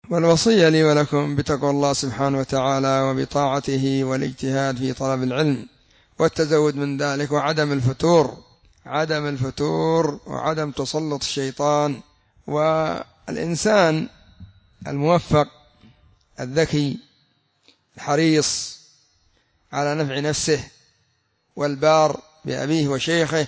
والوصية لي ولكم بتقوى الله سبحانه وتعالى وبطاعته والاجتهاد في طلب العلم والتزود من ذلك، وعدم الفتور وعدم تسلط الشيطان. والإنسان الموفق الذكي الحريص على نفع نفسه والبار بأبيه وشيخه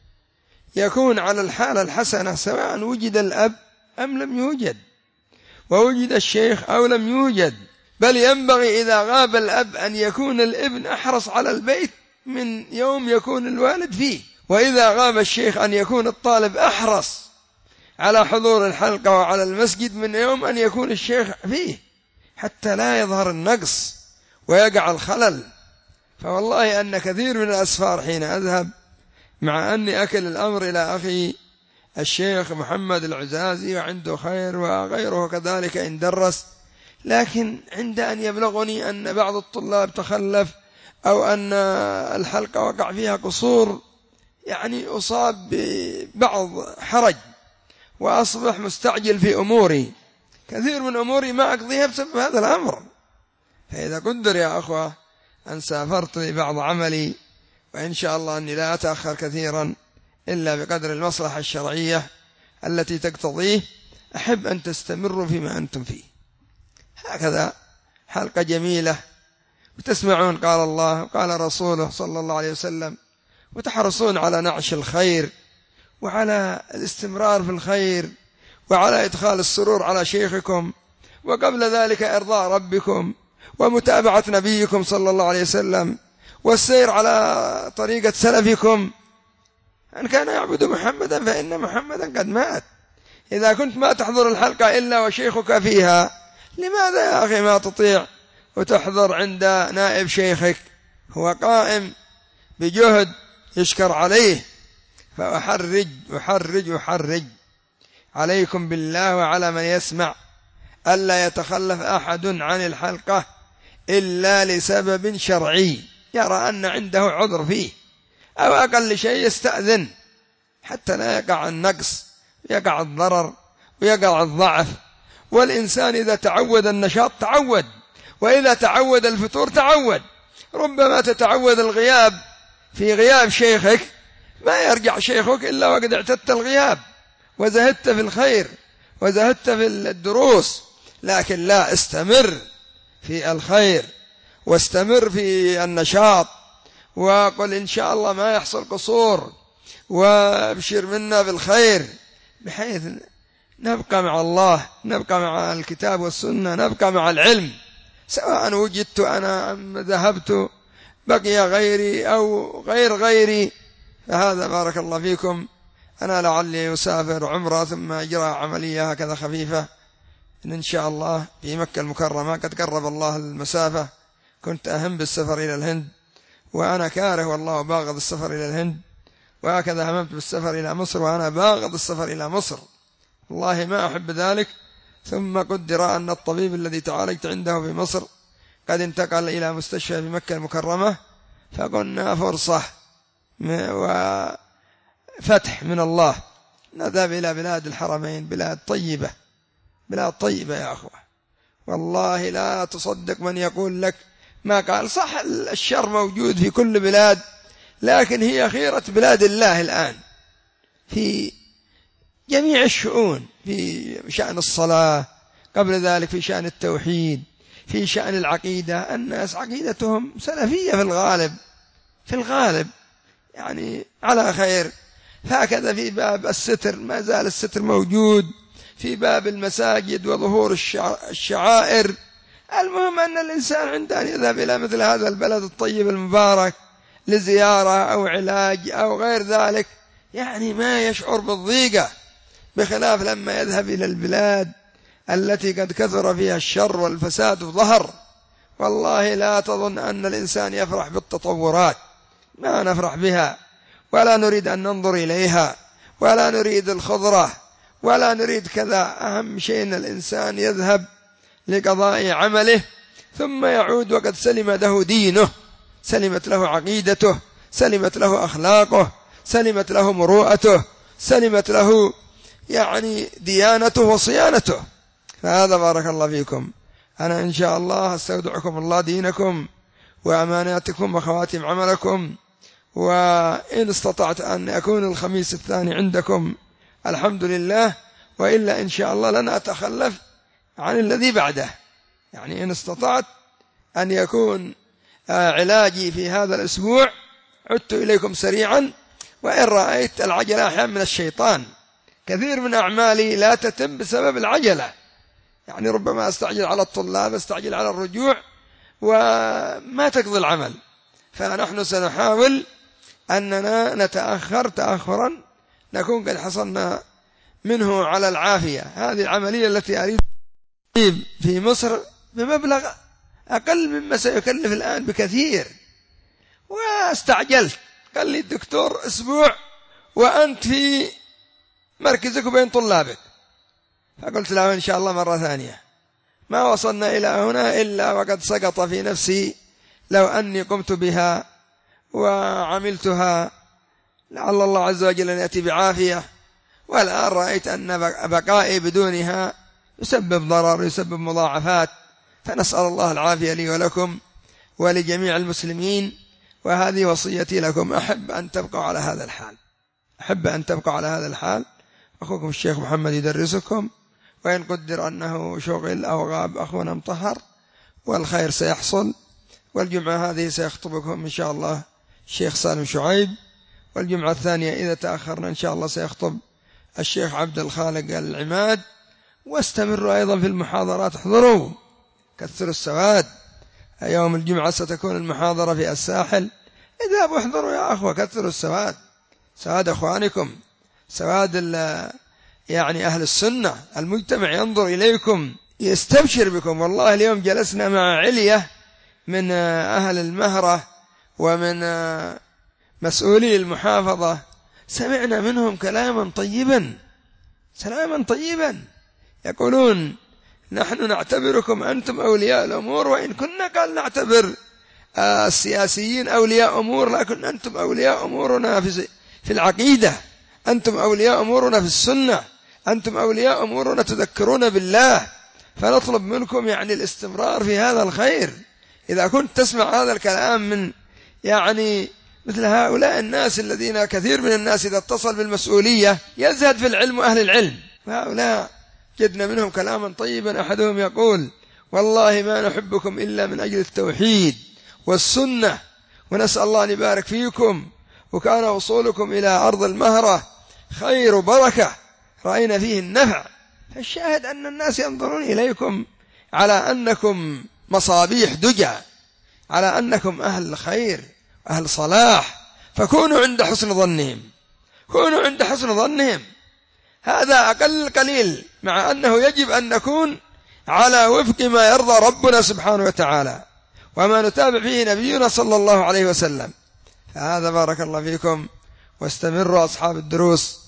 يكون على الحالة الحسنة، سواء وجد الأب أم لم يوجد، ووجد الشيخ أو لم يوجد. بل ينبغي إذا غاب الأب أن يكون الابن أحرص على البيت من يوم يكون الوالد فيه، وإذا غاب الشيخ أن يكون الطالب أحرص على حضور الحلقة وعلى المسجد من يوم أن يكون الشيخ فيه، حتى لا يظهر النقص ويقع الخلل. فوالله أن كثير من الأسفار حين أذهب، مع أني أكل الأمر إلى أخي الشيخ محمد العزازي وعنده خير وغيره كذلك إن درس، لكن عند أن يبلغني أن بعض الطلاب تخلف أو أن الحلقة وقع فيها قصور، يعني أصاب ببعض حرج وأصبح مستعجل في أموري، كثير من أموري ما أقضيها بسبب هذا الأمر. فإذا قدر يا أخوة أن سافرت لبعض عملي، وإن شاء الله أني لا أتأخر كثيرا إلا بقدر المصلحة الشرعية التي تقتضيه، أحب أن تستمروا فيما أنتم فيه. هكذا حلقة جميلة، وتسمعون قال الله وقال رسوله صلى الله عليه وسلم، وتحرصون على نعش الخير وعلى الاستمرار في الخير وعلى إدخال السرور على شيخكم، وقبل ذلك إرضاء ربكم ومتابعة نبيكم صلى الله عليه وسلم والسير على طريقة سلفكم. أن كان يعبد محمدا فإن محمدا قد مات. إذا كنت ما تحضر الحلقة إلا وشيخك فيها، لماذا يا أخي ما تطيع وتحضر عند نائب شيخك؟ هو قائم بجهد يشكر عليه. فأحرج عليكم بالله وعلى من يسمع ألا يتخلف أحد عن الحلقة إلا لسبب شرعي يرى أن عنده عذر فيه، أو أقل شيء يستأذن، حتى لا يقع النقص ويقع الضرر ويقع الضعف. والإنسان إذا تعود النشاط تعود، وإذا تعود الفتور تعود. ربما تتعود الغياب في غياب شيخك، ما يرجع شيخك إلا وقد اعتدت الغياب وزهدت في الخير وزهدت في الدروس. لكن لا، استمر في الخير واستمر في النشاط، وقل إن شاء الله ما يحصل قصور، وابشر منا بالخير، بحيث نبقى مع الله، نبقى مع الكتاب والسنة، نبقى مع العلم، سواء وجدت أنا أم ذهبت بقي غيري أو غير غيري. فهذا بارك الله فيكم. أنا لعلي أسافر عمرة ثم أجرى عملية هكذا خفيفة إن شاء الله في مكة المكرمة، قد قرب الله المسافة. كنت أهم بالسفر إلى الهند وأنا كاره والله باغض السفر إلى الهند، وهكذا هممت بالسفر إلى مصر وأنا باغض السفر إلى مصر، والله ما أحب ذلك. ثم قدر أن الطبيب الذي تعالجت عنده في مصر قد انتقل إلى مستشفى في مكة المكرمة، فقلنا فرصة وفتح من الله نذهب إلى بلاد الحرمين، بلاد طيبة، بلاد طيبة يا أخوة. والله لا تصدق من يقول لك ما قال صح. الشر موجود في كل بلاد، لكن هي خيرة بلاد الله الآن في جميع الشؤون، في شأن الصلاة، قبل ذلك في شأن التوحيد، في شأن العقيدة. الناس عقيدتهم سلفية في الغالب يعني على خير. هكذا في باب الستر ما زال الستر موجود، في باب المساجد وظهور الشعائر. المهم أن الإنسان عند أن يذهب إلى مثل هذا البلد الطيب المبارك لزيارة أو علاج أو غير ذلك، يعني ما يشعر بالضيقة، بخلاف لما يذهب إلى البلاد التي قد كثر فيها الشر والفساد ظهر. والله لا تظن أن الإنسان يفرح بالتطورات، ما نفرح بها ولا نريد أن ننظر إليها ولا نريد الخضرة ولا نريد كذا. أهم شيء أن الإنسان يذهب لقضاء عمله ثم يعود وقد سلم له دينه، سلمت له عقيدته، سلمت له أخلاقه، سلمت له مروءته، سلمت له يعني ديانته وصيانته. فهذا بارك الله فيكم. أنا إن شاء الله أستودعكم الله دينكم وأماناتكم وخواتم عملكم، وإن استطعت أن أكون الخميس الثاني عندكم الحمد لله، وإلا إن شاء الله لن أتخلف عن الذي بعده. يعني إن استطعت أن يكون علاجي في هذا الأسبوع عدت إليكم سريعا، وإن رأيت العجلة أحيانا من الشيطان، كثير من أعمالي لا تتم بسبب العجلة، يعني ربما أستعجل على الطلاب، أستعجل على الرجوع وما تقضي العمل. فنحن سنحاول أننا نتأخر تأخرا نكون قد حصلنا منه على العافية. هذه العملية التي أريد في مصر بمبلغ أقل مما سيكلف الآن بكثير، واستعجلت. قال لي الدكتور أسبوع وأنت في مركزك وبين طلابك، فقلت له إن شاء الله مرة ثانية. ما وصلنا إلى هنا إلا وقد سقط في نفسي لو أني قمت بها وعملتها لعل الله عز وجل أن يأتي بعافية، والآن رأيت أن بقائي بدونها يسبب ضرر، يسبب مضاعفات، فنسأل الله العافية لي ولكم ولجميع المسلمين. وهذه وصيتي لكم، أحب أن تبقوا على هذا الحال، أحب أن تبقوا على هذا الحال. أخوكم الشيخ محمد يدرسكم، وإن قدر أنه شغل أو غاب أخونا مطهر، والخير سيحصل. والجمعة هذه سيخطبكم إن شاء الله الشيخ سالم شعيب، والجمعة الثانية إذا تأخرنا إن شاء الله سيخطب الشيخ عبد الخالق العماد. واستمروا أيضا في المحاضرات، احضروا كثروا السواد. يوم الجمعة ستكون المحاضرة في الساحل، اذهبوا احضروا يا أخوة، كثروا السواد، سواد أخوانكم، سواد يعني أهل السنة. المجتمع ينظر إليكم يستبشر بكم. والله اليوم جلسنا مع علية من أهل المهرة ومن مسؤولي المحافظة، سمعنا منهم كلاما طيبا، سلاما طيبا، يقولون نحن نعتبركم أنتم أولياء الأمور، وإن كنا قال نعتبر السياسيين أولياء أمور، لكن أنتم أولياء أمورنا في العقيدة، أنتم أولياء أمورنا في السنة، أنتم أولياء أمورنا تذكرون بالله، فنطلب منكم يعني الاستمرار في هذا الخير. إذا كنت تسمع هذا الكلام من يعني مثل هؤلاء الناس الذين كثير من الناس إذا اتصل بالمسؤولية يزهد في العلم وأهل العلم، فهؤلاء جدنا منهم كلاما طيبا. أحدهم يقول والله ما نحبكم إلا من أجل التوحيد والسنة، ونسأل الله أن يبارك فيكم، وكان وصولكم إلى أرض المهرة خير بركة رأينا فيه النفع. فالشاهد أن الناس ينظرون إليكم على أنكم مصابيح دجى، على أنكم أهل خير أهل صلاح، فكونوا عند حسن ظنهم، كونوا عند حسن ظنهم. هذا أقل القليل، مع أنه يجب أن نكون على وفق ما يرضى ربنا سبحانه وتعالى وما نتابع فيه نبينا صلى الله عليه وسلم. فهذا بارك الله فيكم. واستمروا أصحاب الدروس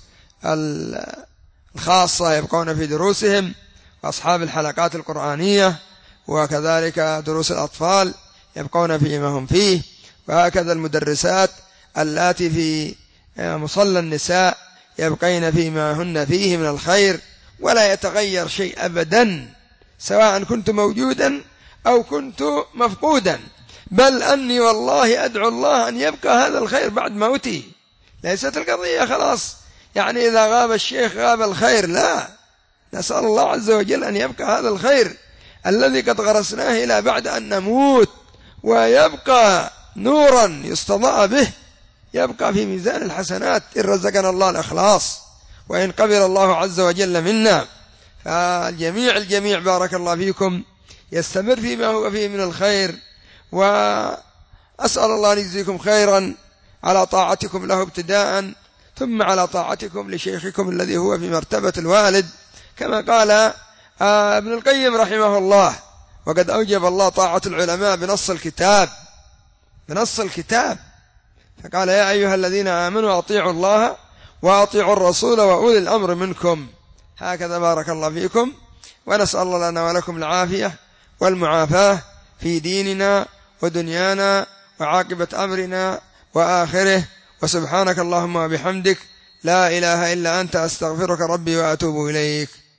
الخاصة يبقون في دروسهم، وأصحاب الحلقات القرآنية وكذلك دروس الأطفال يبقون فيما هم فيه، وهكذا المدرسات اللاتي في مصلى النساء يبقين فيما هن فيه من الخير، ولا يتغير شيء أبدا سواء كنت موجودا أو كنت مفقودا، بل أني والله أدعو الله أن يبقى هذا الخير بعد موتي. ليست القضية خلاص يعني إذا غاب الشيخ غاب الخير، لا، نسأل الله عز وجل أن يبقى هذا الخير الذي قد غرسناه إلى بعد أن نموت، ويبقى نورا يستضاء به، يبقى في ميزان الحسنات إن رزقنا الله الإخلاص وإن قبل الله عز وجل منا. فالجميع بارك الله فيكم يستمر فيما هو فيه من الخير، وأسأل الله أن يجزيكم خيرا على طاعتكم له ابتداء، ثم على طاعتكم لشيخكم الذي هو في مرتبة الوالد، كما قال ابن القيم رحمه الله: وقد أوجب الله طاعة العلماء بنص الكتاب، بنص الكتاب، فقال: يا أيها الذين آمنوا أطيعوا الله وأطيعوا الرسول وأولي الأمر منكم. هكذا بارك الله فيكم، ونسأل الله لنا ولكم العافية والمعافاة في ديننا ودنيانا وعاقبة أمرنا وآخره. وسبحانك اللهم وبحمدك، لا إله إلا أنت، أستغفرك ربي وأتوب إليك.